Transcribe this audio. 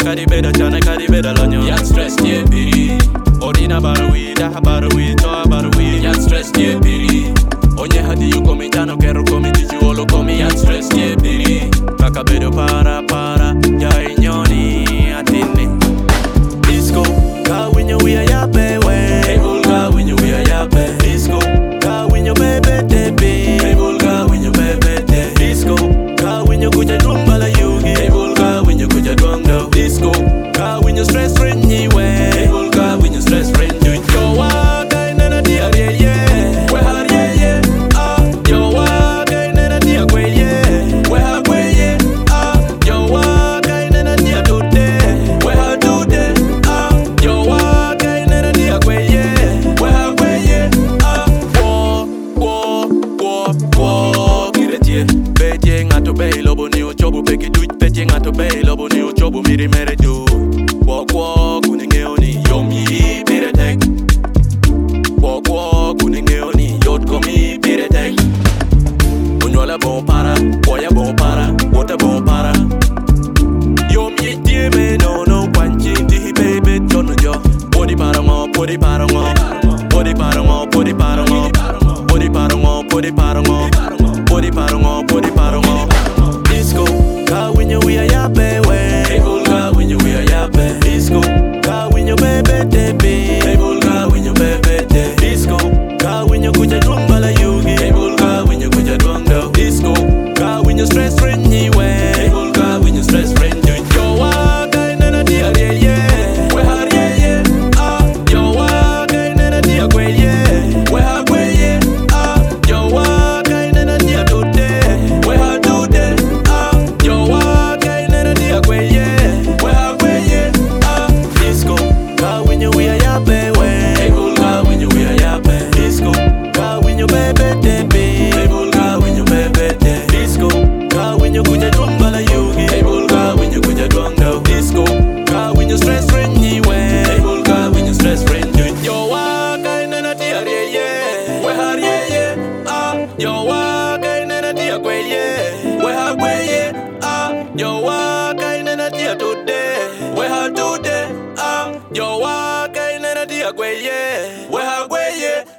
karibeda chana karibeda lanyo. Yat stress nie biri. Orina barui da barui toa barui. Yat stress nie biri. Onye hadi yuko mijano kero komi tijuolo komi. Yat stress nie biri. Kakabedo para ya inyoni atini. Disco ka winyo we yape we. Hey bulga winyo we yape. Disco ka winyo bebe tepi. Hey bulga winyo bebe te. Disco ka winyo kuja dumba la yugi. Hey bulga winyo kuja duangdo. Disco ka winyo stress friend we. Hey bulga winyo stress friend do it. Yo wa kai nena dia yeah. We har yeah. Ah yo wa kai nena dia yeah. We har yeah. Ah yo wa kai nena dia today. We har today. Ah yo wa kai nena dia yeah. We har yeah. Ah wo kiretie. Beje ngato be lobo ni ochobo peki tuj beje ngato be lobo ni ochobo miri mere do. Wo kuningeo ni yomi bire tek. Wo kuningeo ni yot komi bire tek. Unyola bon para, boya bon para, wota bon para. Yomi tie me no kwanchi tihi baby jono jo. Body para ngo, body para ngo. Body para ngo, body para ngo. Body para ngo, body para ngo. Body para ngo, body para ngo. Disco, ka winyo we yape we. Hey bulga winyo we yape. Disco, ka winyo bebe tepi. Hey bulga winyo bebe te. Disco, ka winyo kuja dumba la yugi. Hey bulga winyo kuja duangdo. Disco, ka winyo stress friend Hey we. bulga winyo stress friend do it. Yo wa kai nena dia yeah. We har yeah. Ah yo wa kai nena dia yeah. We har yeah. Ah yo wa kai nena dia today. We har today. Ah yo wa kai nena dia yeah. We har yeah. Ah disco, ka winyo we yape we. Hey bulga winyo we yape. Disco, ka winyo bebe tepi. Hey bulga winyo bebe te. Disco, ka winyo kuja dumba la yugi. Hey bulga winyo kuja duangdo. Disco, ka winyo stress friend Hey we. bulga winyo stress friend do it. Yo wa kai nena dia yeah. We har yeah. Ah yo wa kai nena dia yeah. We har yeah. Ah yo wa kai nena dia today. We har today. Ah yo wa kai nena dia yeah. We har yeah.